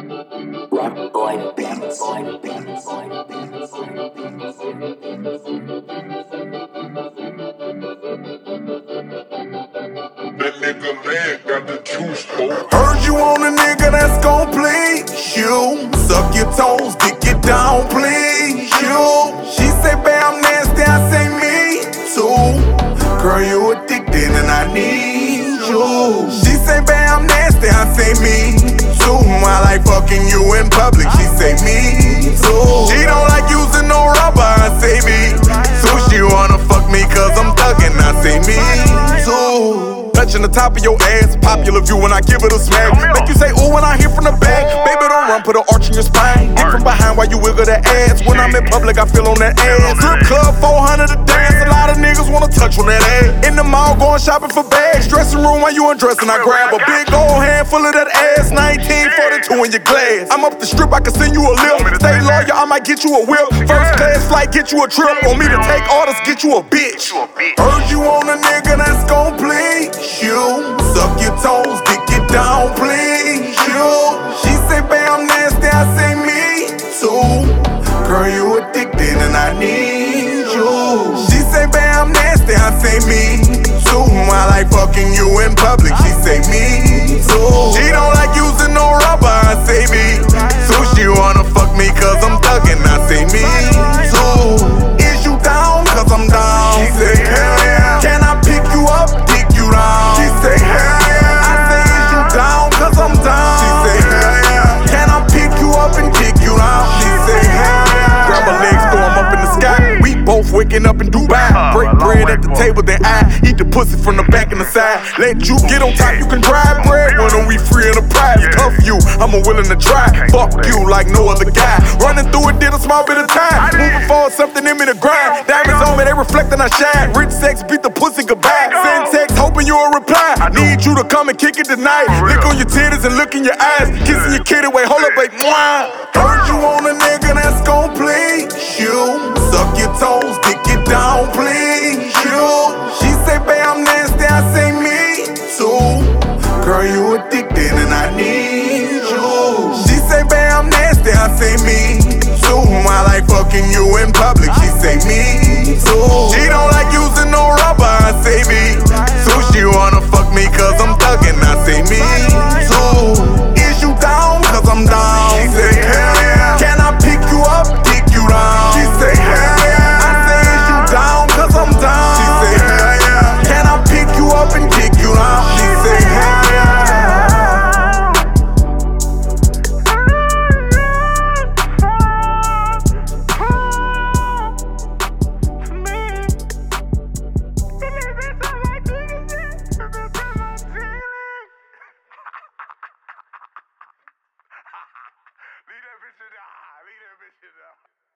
Rock Boy Beats. That nigga man got the juice, ho. Heard you on a nigga that's gon' please you. Suck your toes, dick it down, please you. She say, babe, I'm nasty, I say me too. Girl, you addicted and I need you. She say, babe, I'm nasty, I say me too. I like fucking you in public, she say me too. She don't like using no rubber, I say me too. She wanna fuck me cause I'm thuggin', I say me too. Touching the top of your ass, popular view when I give it a smack. Make you say ooh when I hear from the back. Baby, don't run, put an arch in your spine. Get from behind while you wiggle that ass. When I'm in public, I feel on that ass. Strip club, 400 a dance. A lot of niggas wanna touch on that ass. In the mall, going shopping for bags. Dressing room while you undressing, I grab a big old handful of that ass. 1942 in your glass. I'm up the strip, I can send you a lip. Stay loyal, I might get you a whip. First class flight, get you a trip. Want me to take orders, get you a bitch. Heard you on a nigga that's gon' please you. Suck your toes, dick it down, please you. She say, babe, I'm nasty, I say me too. Girl, you addicted and I need you. She say, babe, I'm nasty, I say me too. I like fucking you in public, she say me too. She don't like using no rubber, I say me too. She wanna fuck me cause I'm thuggin', I say me too. Is you down cause I'm down? She say, hell yeah. Can I pick you up, dick you down? She say, hell yeah. I say, is you down cause I'm down? She say, hell yeah. Can I pick you up and kick you down? She say, hell yeah. Grab her legs, throw 'em up in the sky. We both waking up in Dubai. Break bread at the table, then I eat the pussy from the back and the side. Let you get on top, you can drive bread. When we free in the prize, cuff you, I'm willing to try. Fuck you like no other guy. Running through it, did a small bit of time. Moving forward, something in me to grind. Diamonds on me, they reflecting I shine. Rich sex, beat the pussy goodbye. Send text, hoping you'll reply. Need you to come and kick it tonight. Lick on your titties and look in your eyes. Kissing your kitty, wait, hold up, wait, mwah. Heard you on a nigga that's gon' please you. Suck your toes, dick it down, please you. She say, babe, I'm nasty, I say me too. Girl, you addicted and I need you. She say, babe, I'm nasty, I say me too. I like fucking you in public, she say me too. She don't like using no rubber, I say me too. She wanna fuck me cause I'm thuggin', I say me too. Is you down cause I'm down? She say, hell yeah. Can I pick you up, dick you down? She say, hell yeah. I say, is you down cause I'm down? She say, hell yeah. Can I pick you up and kick you down? She say, hell yeah. Leave that bitch in there. Leave that bitch in there.